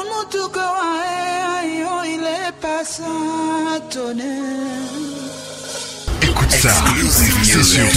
mutuka ayo il est passatonné. Écoute ça, c'est sûr.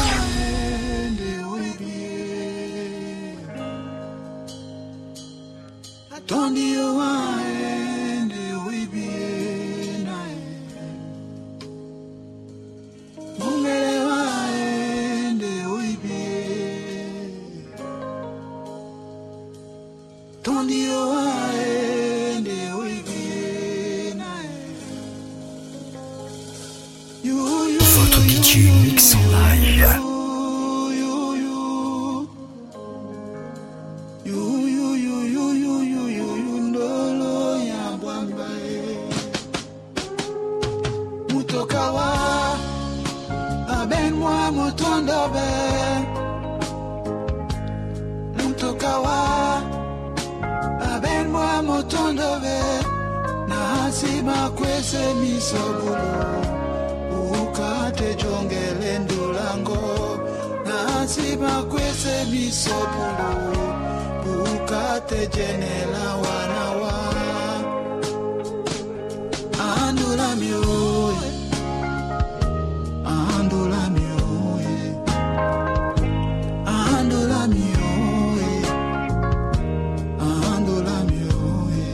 Votre DJ mix en live. Mutokawa abenwa mutondobe Mutokawa abenwa mutondobe Nasima kwese misobulu Ukate jongele ndulango Nasima kwese misobulu Ukate jenela wanawa Andula mioye Andula mioye Andula mioye Andula mioye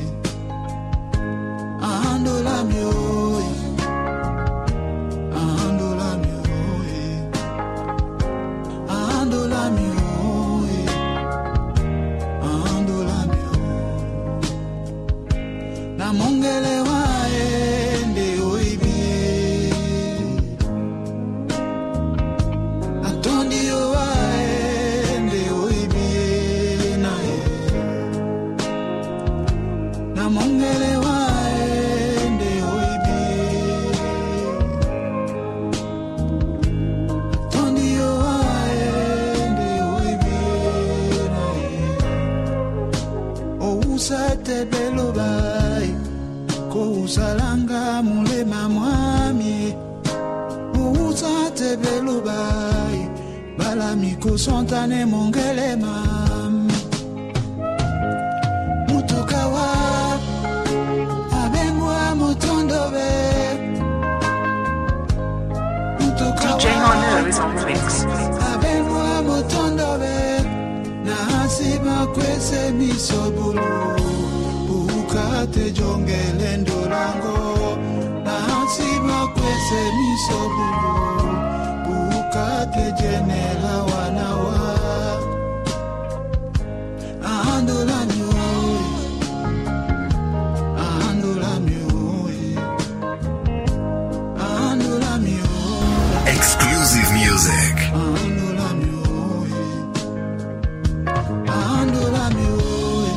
Andula mioye Andula mioye Andula mioye Andula mioye Na mongele waende oibie Antonio waende oibie nae Na mongele waende oibie Antonio waende oibie nae Ousate belo bai Ko usalanga mulema mwami Uusate belo bai Bala miko sontane mongele mam Mutokawa Abengwa mutondobe DJ Honor is on the mix. Abengwa mutondobe Nasima kwese misobulu Ukate jongele ndolango Nasima kwese misobulu Ukate jenela wanawa Andula mioye Andula mioye Andula mioye Exclusive music. Andula mioye Andula mioye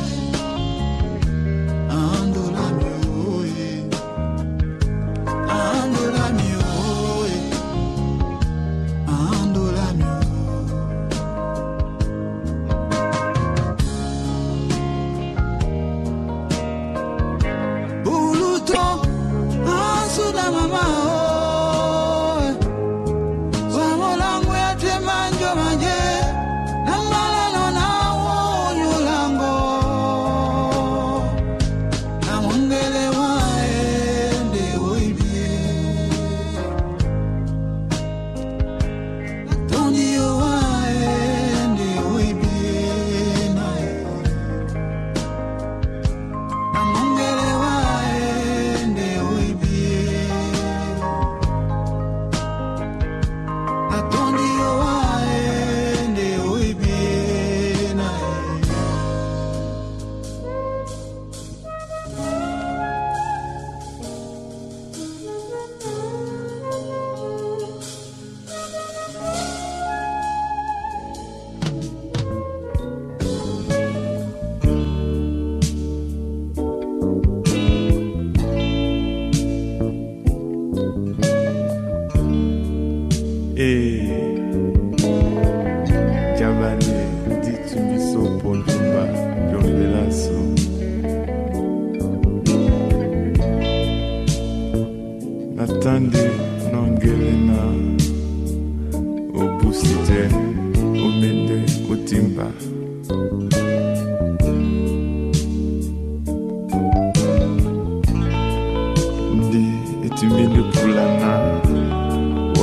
Andula mioye Andula mioye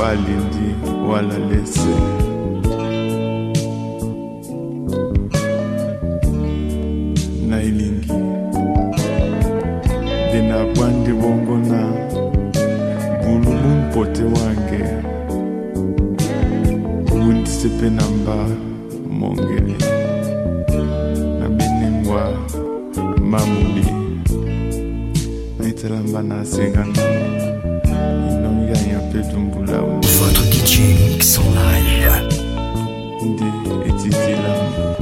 walindi wala lese na ilingi dina bwandi bongo na bulumu mpote wange wundisepe namba mongele na binimwa mamubi na italamba na segana inonga ya petumbula Votre DJ mix en live. ndi etitila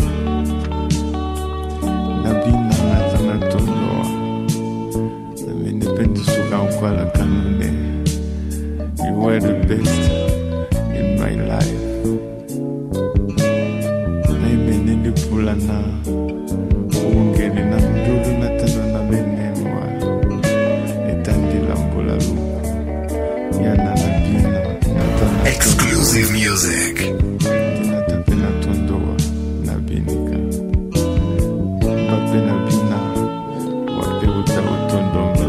na bina na zana tondoa na minipendi suka ukwala kanune. You were the best in my life. Na imenende pula na ungeli na mdudu na tano na menemwa etandila mbula luku yana na bina na tana Exclusive music. tina tape na tondoa na binika bape na bina wape uta utondonga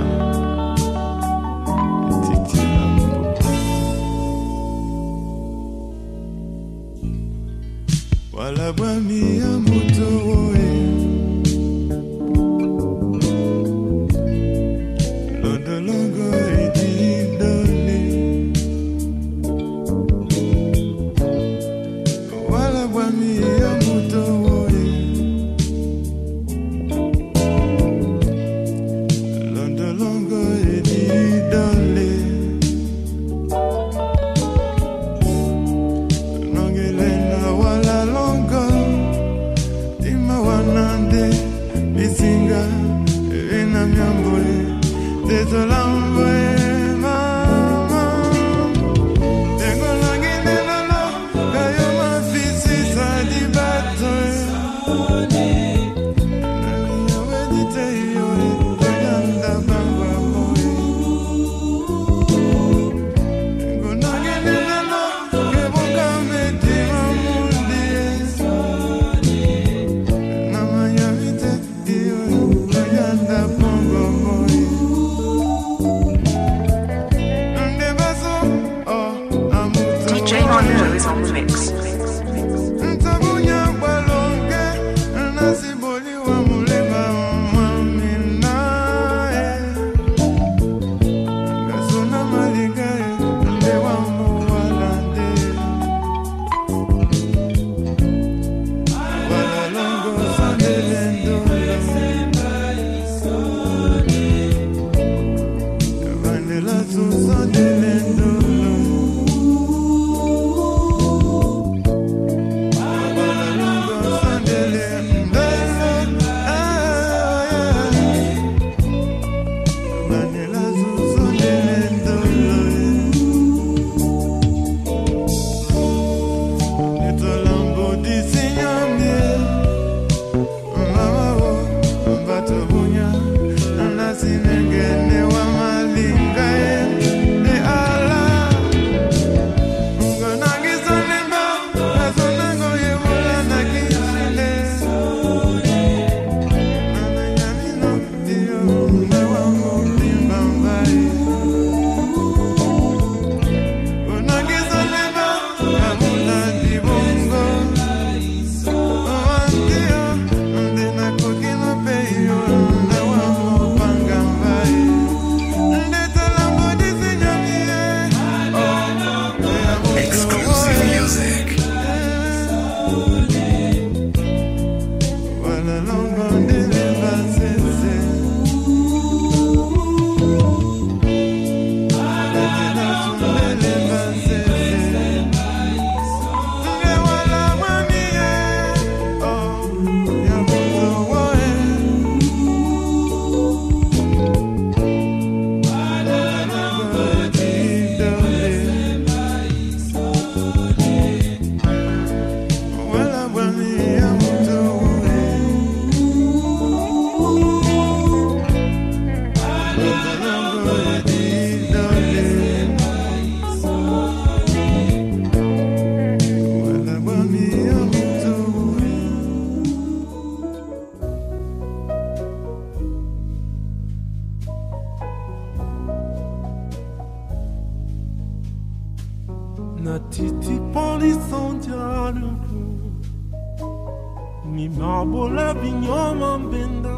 etitila mbo wala bwami ya moto oe londolongo edidole wala bwami ya moto oe londolongo edidole nongelena wala longo tima wanande bisinga ena myamboe tezolamboe mama tengolanginelolo kayo mafisi sadi batoe naliyawediteyoe tonyanda bambamoe tengolanginelolo kebokametima mundie namayavite iyoe tonyanda bongomoe ndebaso DJ Manu is on the mix. ntabunya balonge nasiboli wa mulema mwaminae ngasona malingae ndewa muwalande walalongo sandelendolo vandela susandelendolo Exclusive music. Wala bwami ya moto oe Ni mabola binyoma mbenda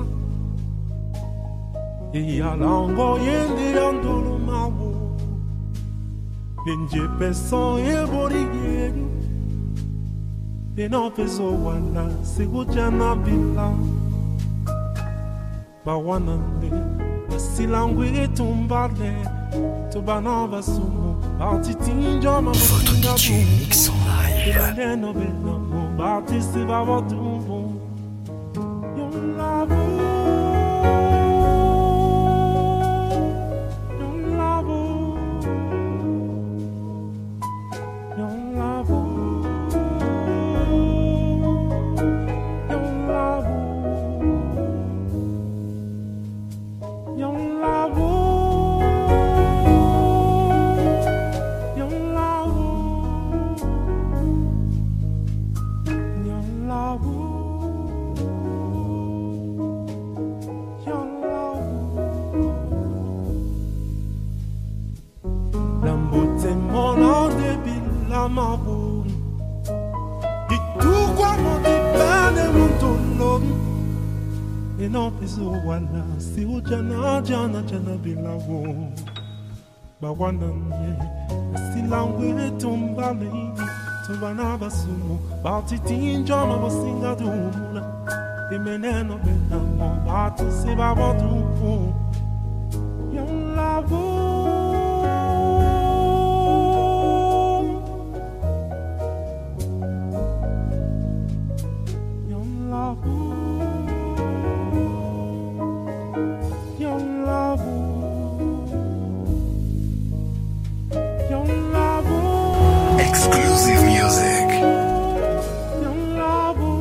e alango yende andolo mawo Nenje peson e borigenu E non peso wala Segujana bila Bawanande Asilangwe tumbale Tobanava sumo Artitinja ma Votre DJ mix en live. Beneno benamo Batiste va votumbo Yon lavo Yon lavo Yon lavo Yon lavo Yon lavo Yon lavo Yon lavo Yon lavo Lambote mono debile la mabon Di tu quando ti bene molto l'uomo E non peso wala Si u jana bilavo Bawananye Asilangwe tumbale Tubanaba sumo Batitinja ma bosinga dumula Imeneno benamo Bati se baba dumpo Yon lavo Yon lavo Yon lavo Yon lavo Exclusive music. Yon lavo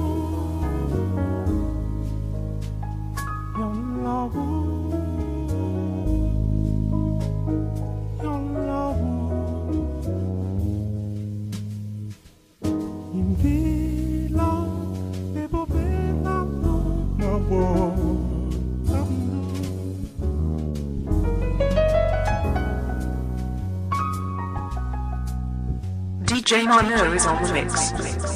Yon lavo Yon lavo In villa e bobena no ma DJ Manu is on the mix.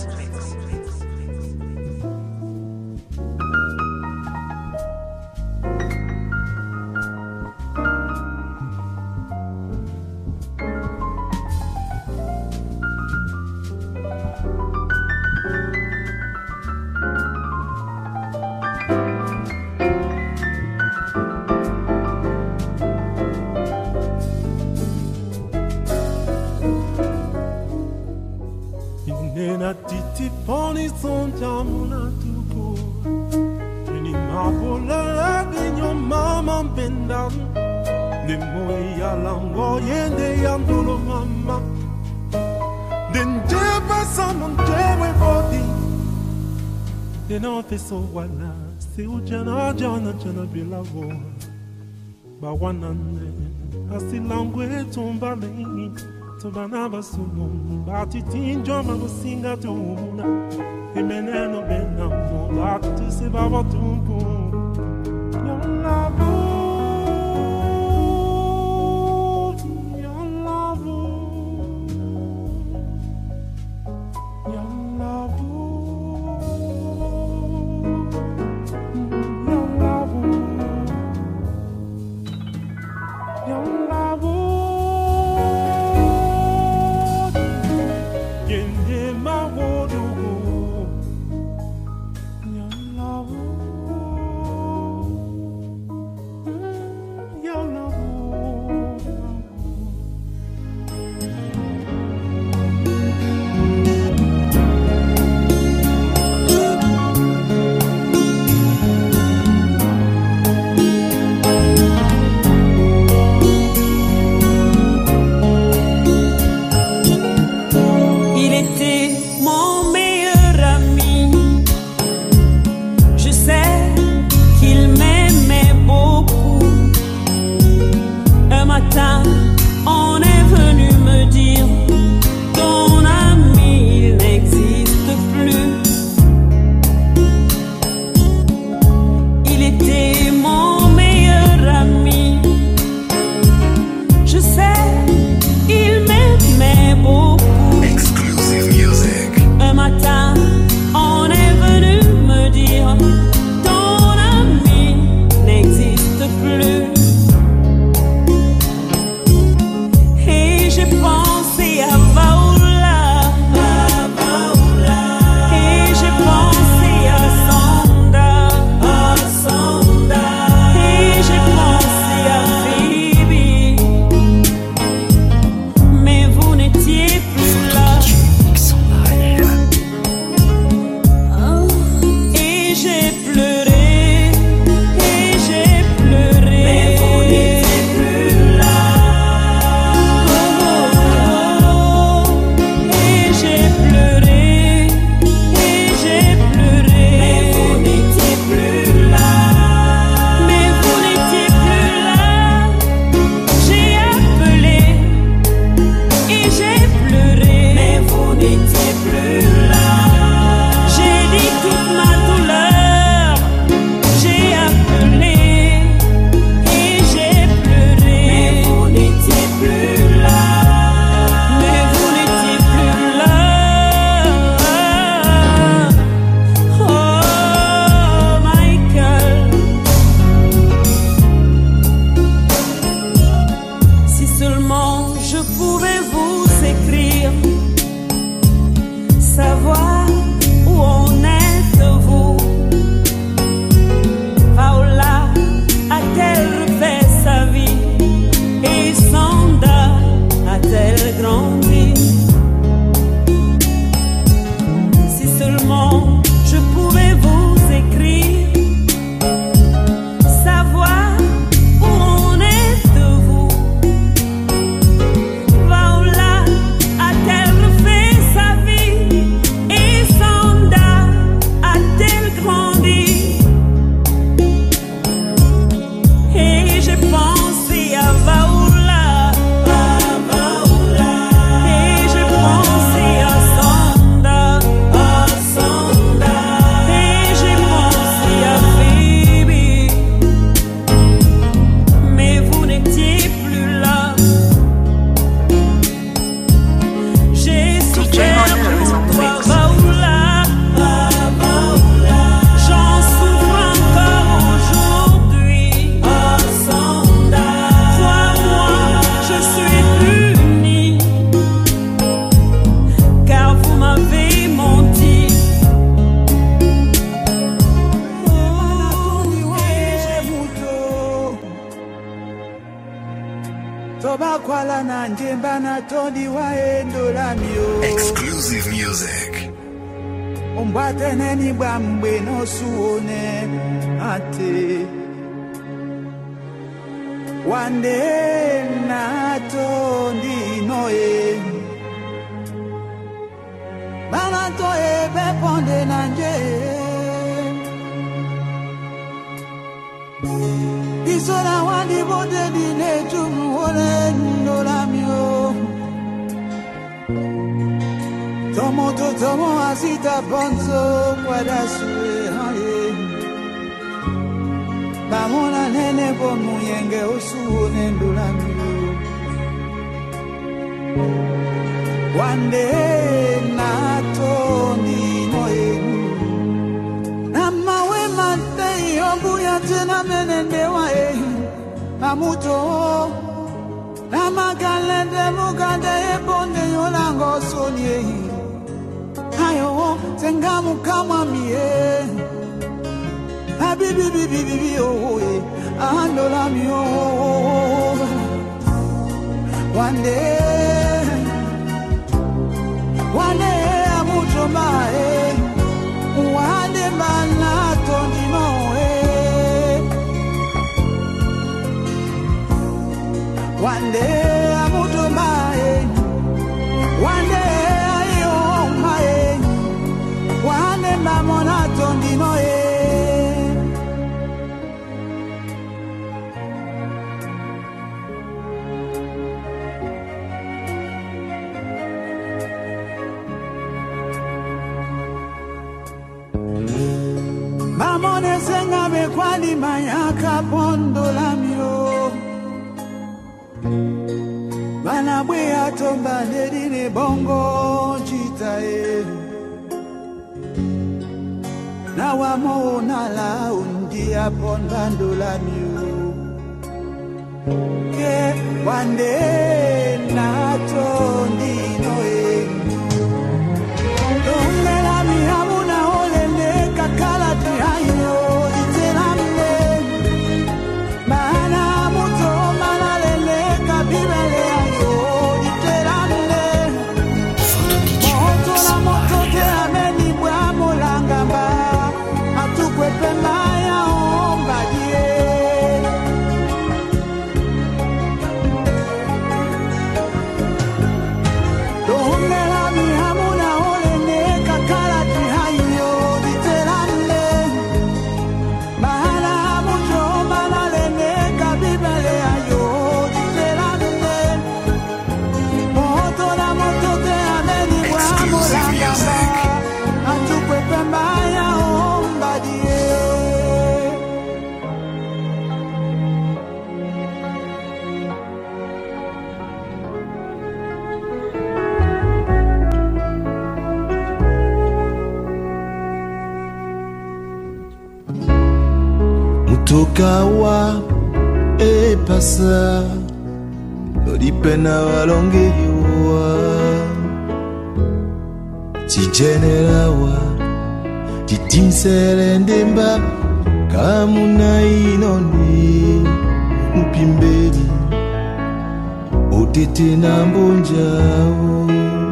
Nena titi poni son jamuna tuko Ni mabola binyo mama bendam Ne moi alango yende yandolo mama Den jeba samon jewe body Den on peso wala Se u jana bilavo Bawanane Asilangwe tumbale Tobanaba sumo Batitinja ma bosinga dumuna Imeneno benamo Bati se baba dumpo Yon lavo Yon lavo Yon lavo Yon lavo Yon lavo Yende ma wodugo Yon lavo Oba kwala na njemba na tondi wa endola mio. Exclusive music. Ombate neni bambe no suone ate. Wande na tondi noe. Bana toe beponde na nje. Isola wandi bote dine chumu ole ndola mio. Tomo asita bonzo kwada sue haye. Bamona nene bomu yenge usuone ndola mio. One day na tondi noe. Namawe mante yongu ya tena menende wae. Mamuto namagalende mugande ebonde yolango sonye. Ayo tengamu kama mie. Habibi bibi bibi oh eh. Andola mi oh. One day amuto mae. One day mana tondi noe. One day amuto mae. One day ayo mae. One day mamona tondi noe. Mamone senga me kwani mayaka pondo la mio. Bana bwe atomba nedine bongo chitae. Na wamo na la undi apondando la mio. Ke wande na tondi noe. Donde la mi amuna olele kakala te ayo itelamle. Mana muto mana lele kabibele ayo itelamle. Moto la moto te ameni bwa molangamba. Atukwe pema ya omba die. Donde la mi amuna olele kakala te ayo itelamle. Mana muto mana lele kabibele ayo itelamle. Moto la moto te ameni bwa molangamba. Atukwe pema ya omba die. Mutokawa e pasa Lodipena walonge yuwa Tijenerawa Titinsele ndemba Kamuna inoni Mupimbeli Otete na mbonjao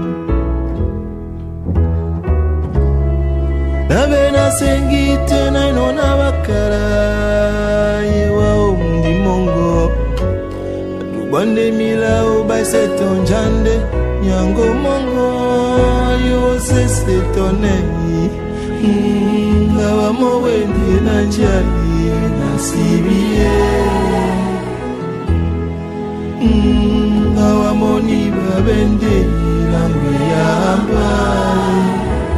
Nabena sengite na inona bakara Yewa umdi mongo Nubande mila ubai seton jande Nyango mongo Yo se setonei Ngawa mowende na njali Nasibie Ngawa moni babende Langwe ya ambai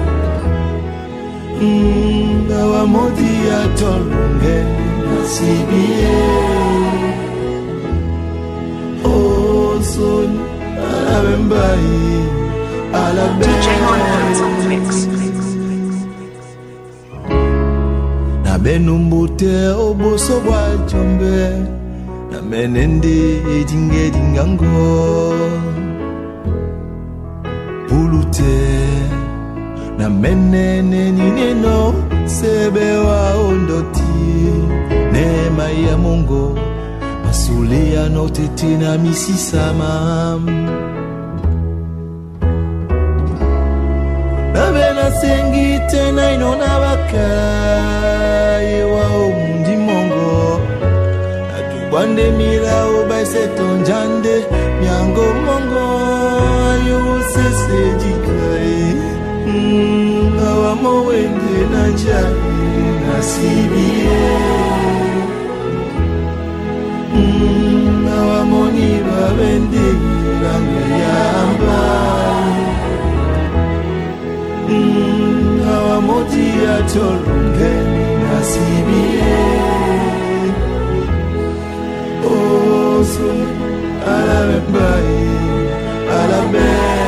Ngawa modi ya tolunge Nasibie Oh son Alabembai DJ Mono is on the mix. Na benumbute oboso bwa chombe Na menende edinge dingango Pulute Na menene nineno Sebe wa ondoti Nema ya Mungu Masulia no tetina misisama Nabena sengi tena inona bakaye wa umundi mongo Atubande mira obaise tonjande Miango mongo ayo sese jikai Awamo wende na jai nasibie Awamoni babende rameyamba Awamoti atolunge nasibie Oh sun alabebai alabebai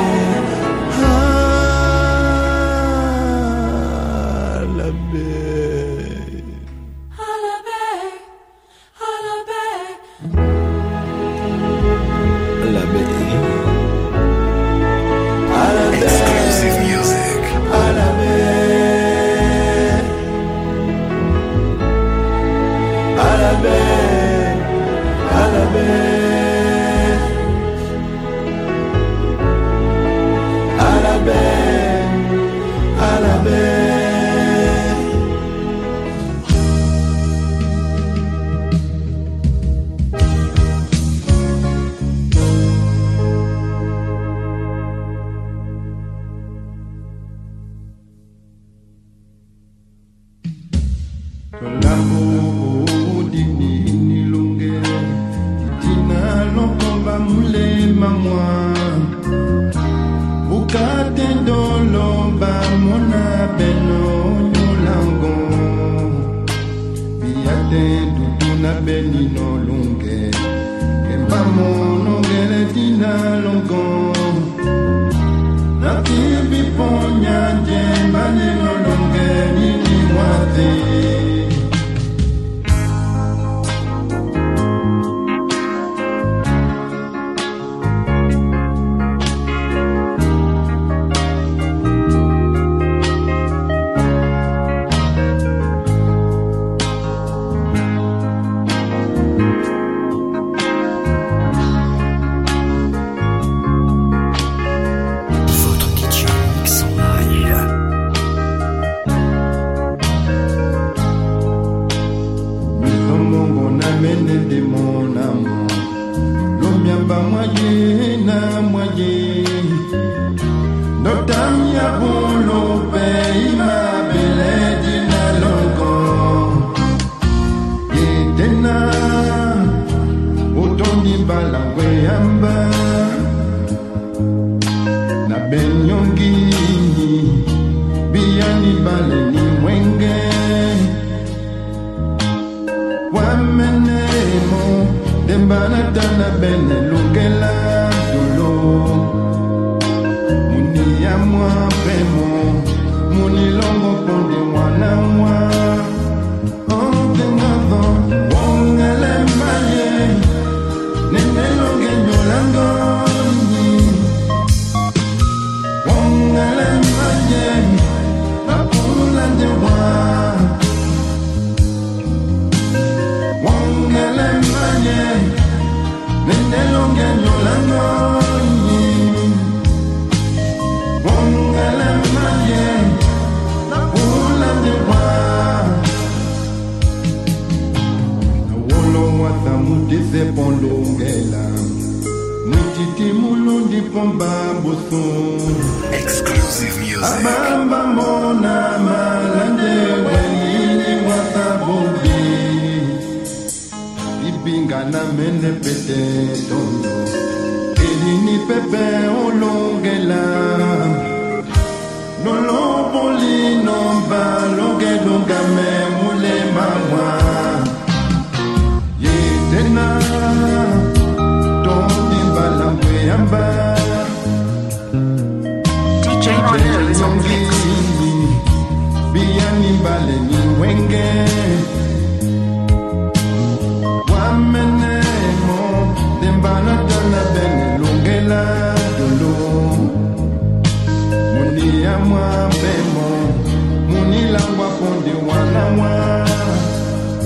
Exclusive music. Ibingana mene pete tondo Elini pepe olongela No lo boli no ba longe longa me mule mama Yetena Tondi balangwe amba DJ Mono is on mix. Biani bale ni wenge Wamenemo Dembana dana bene lungela dolo Muni amwa bemo Muni langwa kondi wana wa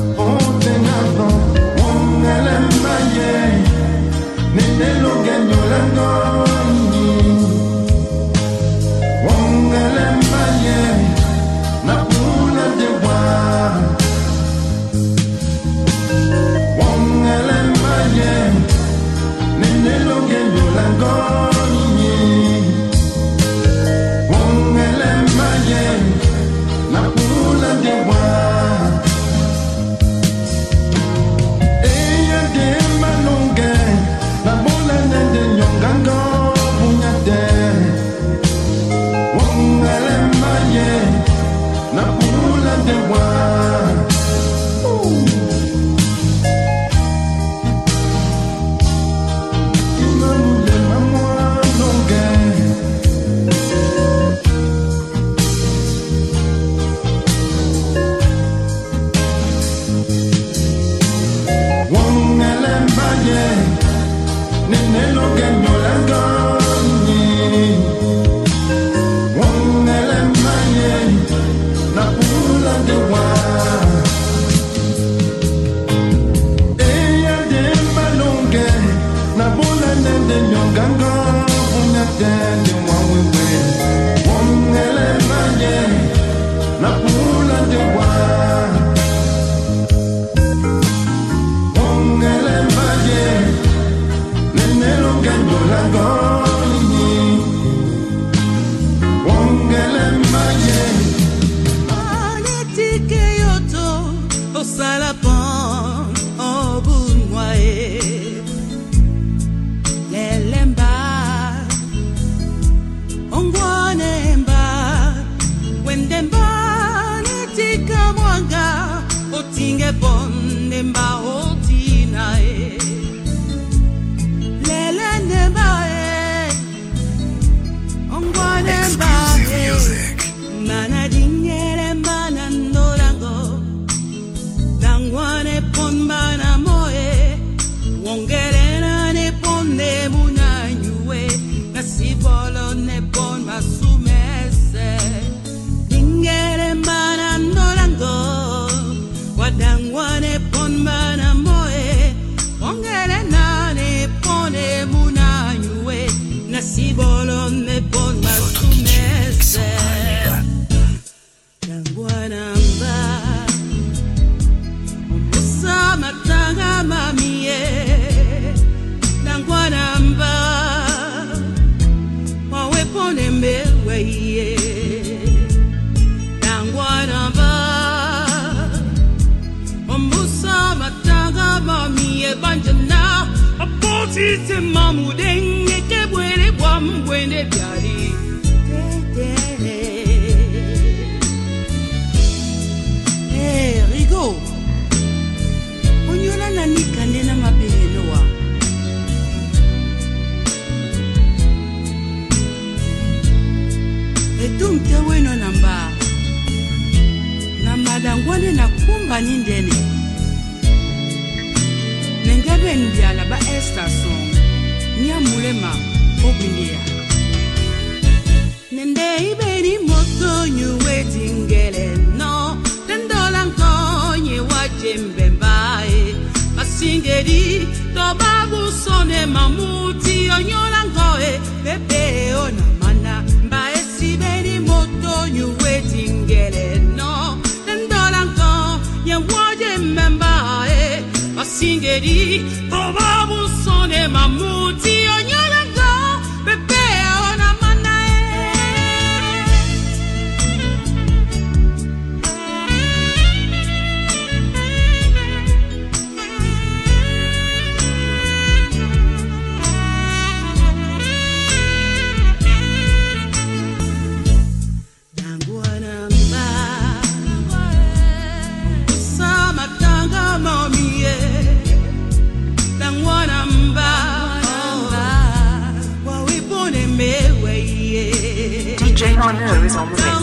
DJ Honor is on the mix.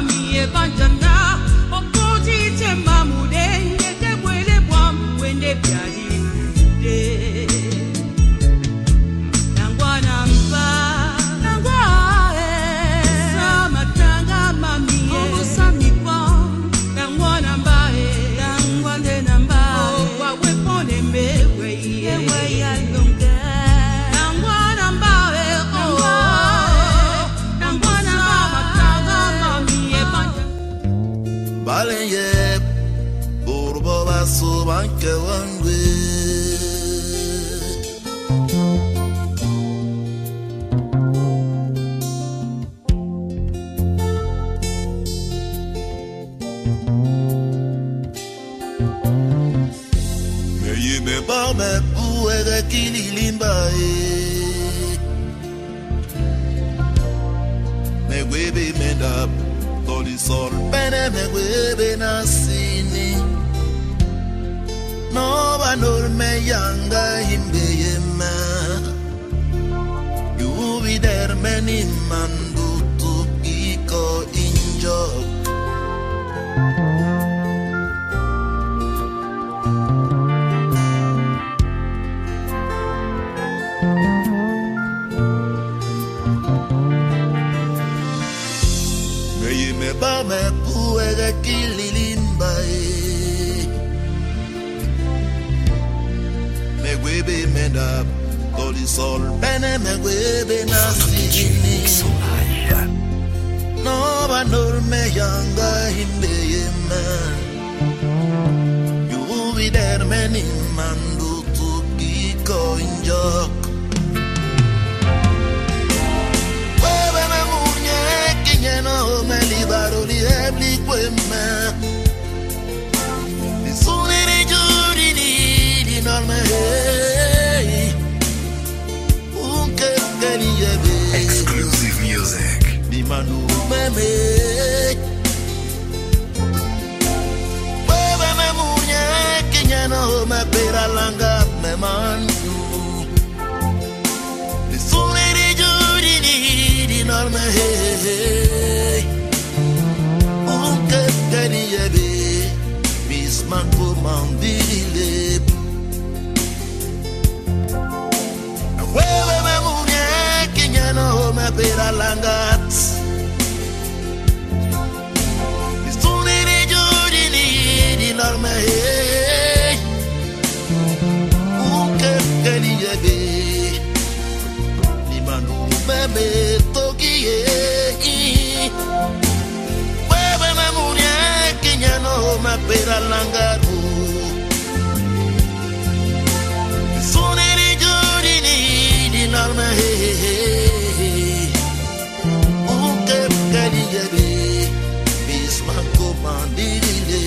When they Urbo basu banke wangwe. Meye me ba me puere kililimba me webe mendap toli sol bene me webe nasini no banor me yanga himbe yema you be there many mandu tu iko injo me ba me puere kililimba me webe mendap toli sol bene me webe nasini no banor me yanga himbe yema you be there many mandu tu kiko injok no me libaro li ebli quemme di suni di giuri di norme un che li ebe Exclusive music di manu meme bebe me muñe che no me per langa me mandu di suni di giuri di norme Bisman comandile Hueve me muñe que ya no me pera langat Bisuni di giudini di norme che li yebe Di manu me tokie no me pera langaru Suni di giudini di norme un che li yebe Bisman comandile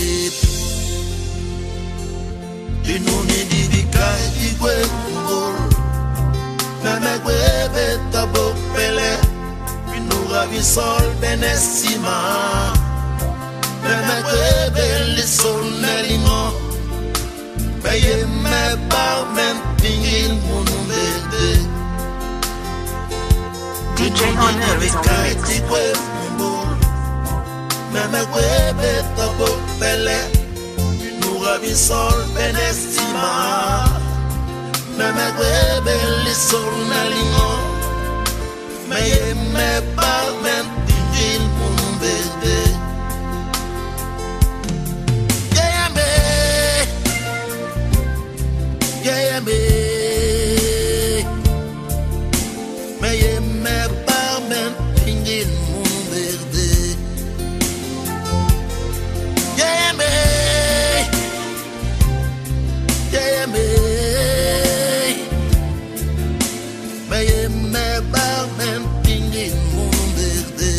di nuni di vicai di quel me guebe tabo pele Pinura vi sol benessima me quebe li sonelimo Beye me barmen pingil munubede DJ Honor is on the mix. Me quebe tabo pele Nura vi sol benestima Me quebe li sonelimo Beye me barmen pingil munubede me barmen pingin mun verde me barmen pingin mun verde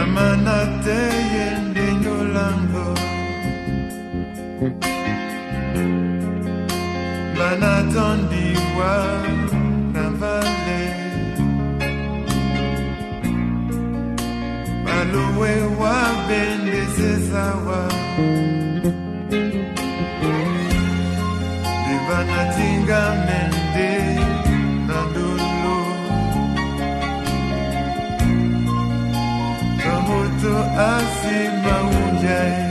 Amanate yende nyolango Banatondiwa Navale Baluwe wa bende zezawa Divanatinga mende Nandulu Kamuto asima unjae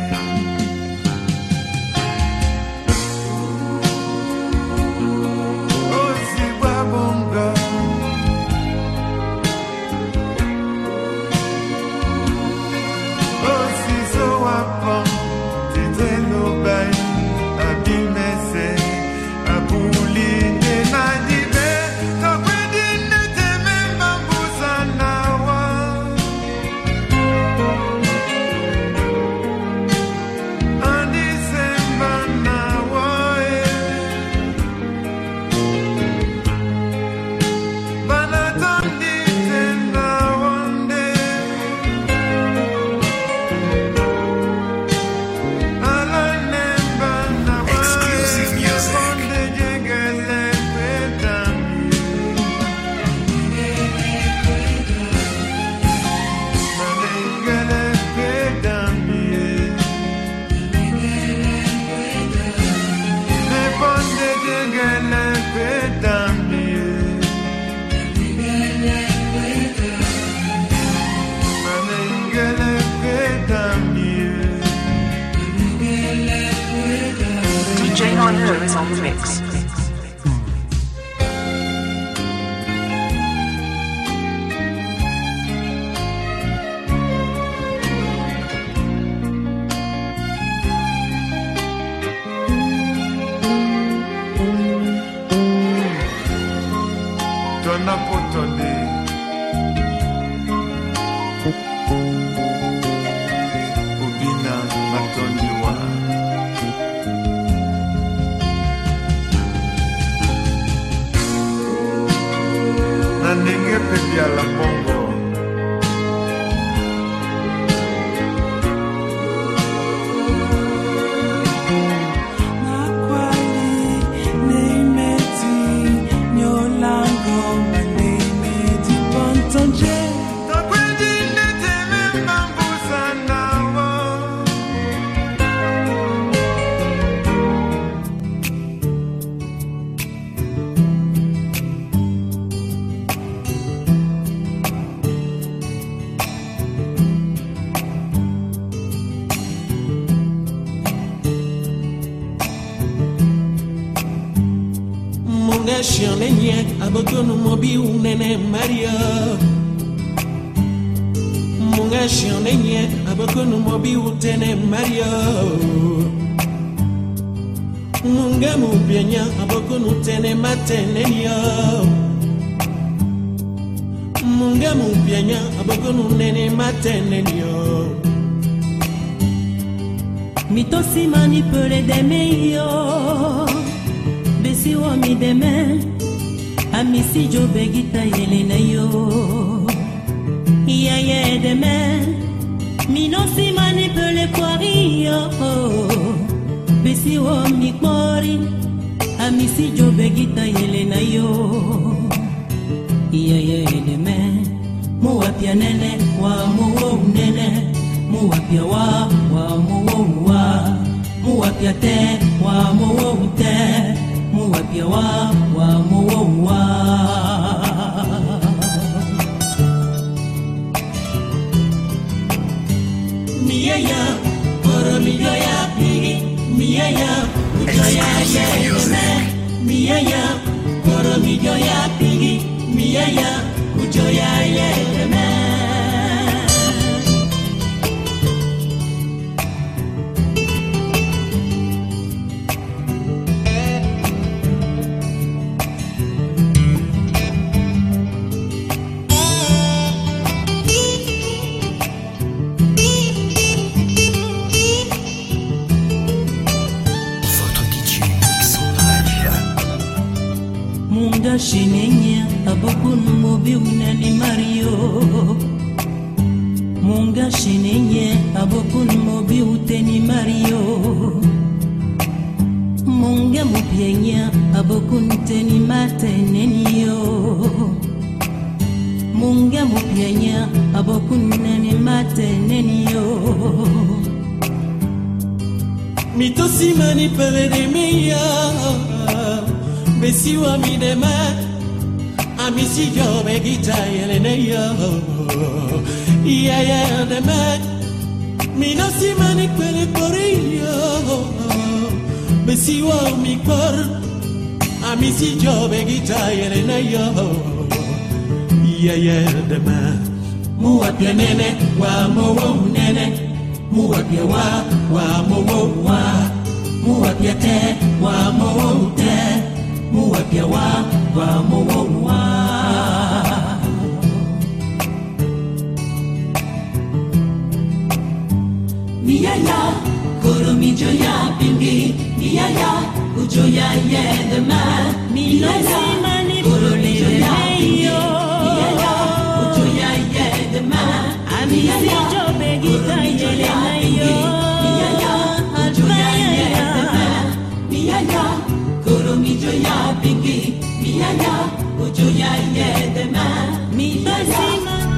DJ Honor is on the mix. Dona Potone Obina Matoniwa Nanenge Pepia la Bongo Shionenye abokono mobi unene Maria Munga shionenye abokono mobi utene Maria Munga mubienya abokono tene matenenya Munga mubienya abokono nene matenenya Mitosi manipule de meilleur Besi wa mi deme Amisi jo begita yelena yo Ya ya deme Mino si manipule kwari yo Besi wa mi kwari Amisi jo begita yelena yo Ya ya deme Muwapia nene wa muwo nene Muwapia wa muwo wa Muwapia te wa muwo te Muwapia wa muwo wa Miyaya Koro miyoya pigi Miyaya Ujoya yeleme Miyaya Koro miyoya pigi Miyaya Ujoya yeleme Shinenya abokono mobi unani Mario Munga chenenye abokun mobi uteni Mario Munga mupienya abokun teni matenenio Munga mupienya abokun neni matenenio Mitosi mani pere de meya Besiwa mi de ma Amisi jobe gita yelene yo Yeah de ma Minosi mani pere pore yo Besiwa mi kor Amisi jobe gita yelene yo Yeah de ma Muwa pia nene wa mowo nene Muwapia wa mowo wa Muwapia te wa mowo te Muwapia wa mowo wa Miyaya koro mijoya pingi Miyaya ujoya yedema Miyaya koro mijoya pingi Miyaya ujoya yedema Miyaya koro mijoya pingi Miyaya ujoya yedema Miyaya koro mijoya pingi Miyaya ujoya yedema Miyaya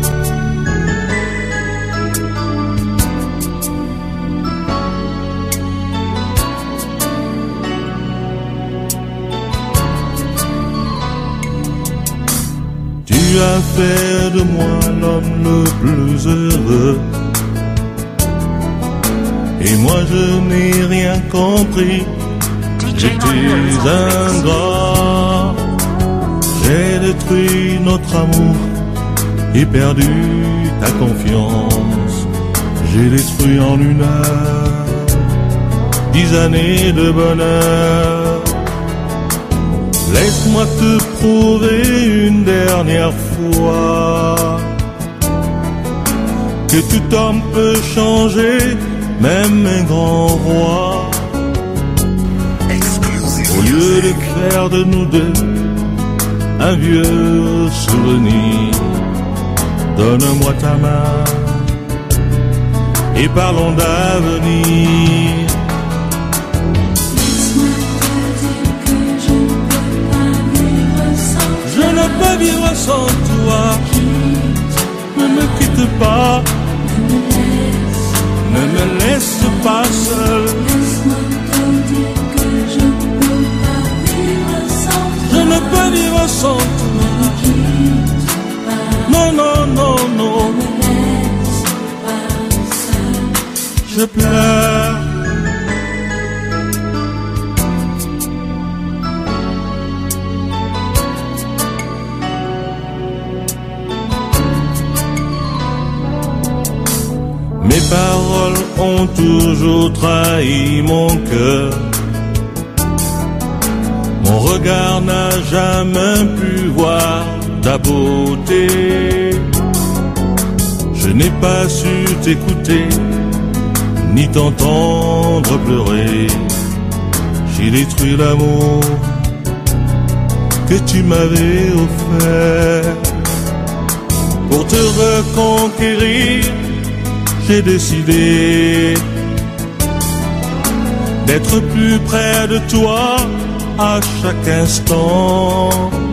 Tu as fait de moi l'homme le plus heureux. Et moi je n'ai rien compris. J'étais ingrat. J'ai détruit notre amour et perdu ta confiance. J'ai détruit en une heure 10 années de bonheur. Laisse-moi te prouver une dernière fois que tout homme peut changer, même un grand roi. Au lieu de faire de nous deux un vieux souvenir, donne-moi ta main et parlons d'avenir. Je ne peux vivre sans toi. Ne me quitte pas. Ne me laisse pas seul. Je ne peux vivre sans toi. Non, non, non, non. Je pleure. Mes paroles ont toujours trahi mon cœur. Mon regard n'a jamais pu voir ta beauté. Je n'ai pas su t'écouter, ni t'entendre pleurer. J'ai détruit l'amour que tu m'avais offert. Pour te reconquérir, j'ai décidé d'être plus près de toi à chaque instant.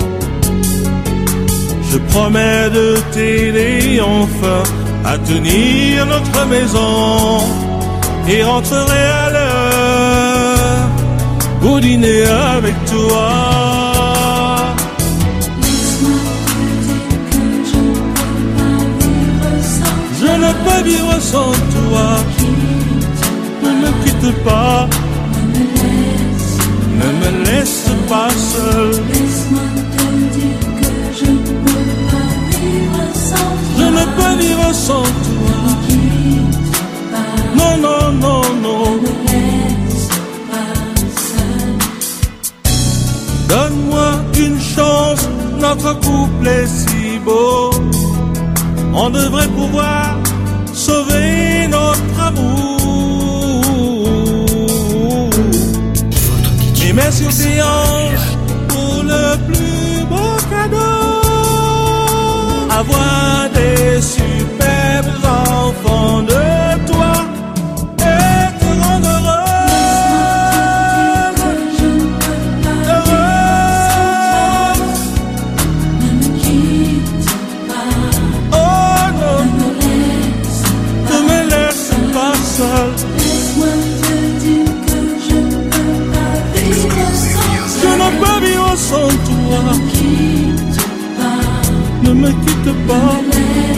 Je promets de t'aider enfin à tenir notre maison et rentrerai à l'heure pour dîner avec toi. Je ne peux vivre sans toi. Ne me quitte pas. Ne me laisse pas seul. Je ne peux vivre sans toi. Non, non, non, non. Donne-moi une chance, notre couple est si beau. On devrait pouvoir sauver notre amour. Et merci aux séances pour le plus beau cadeau. Avoir des superbes enfants quitte pas.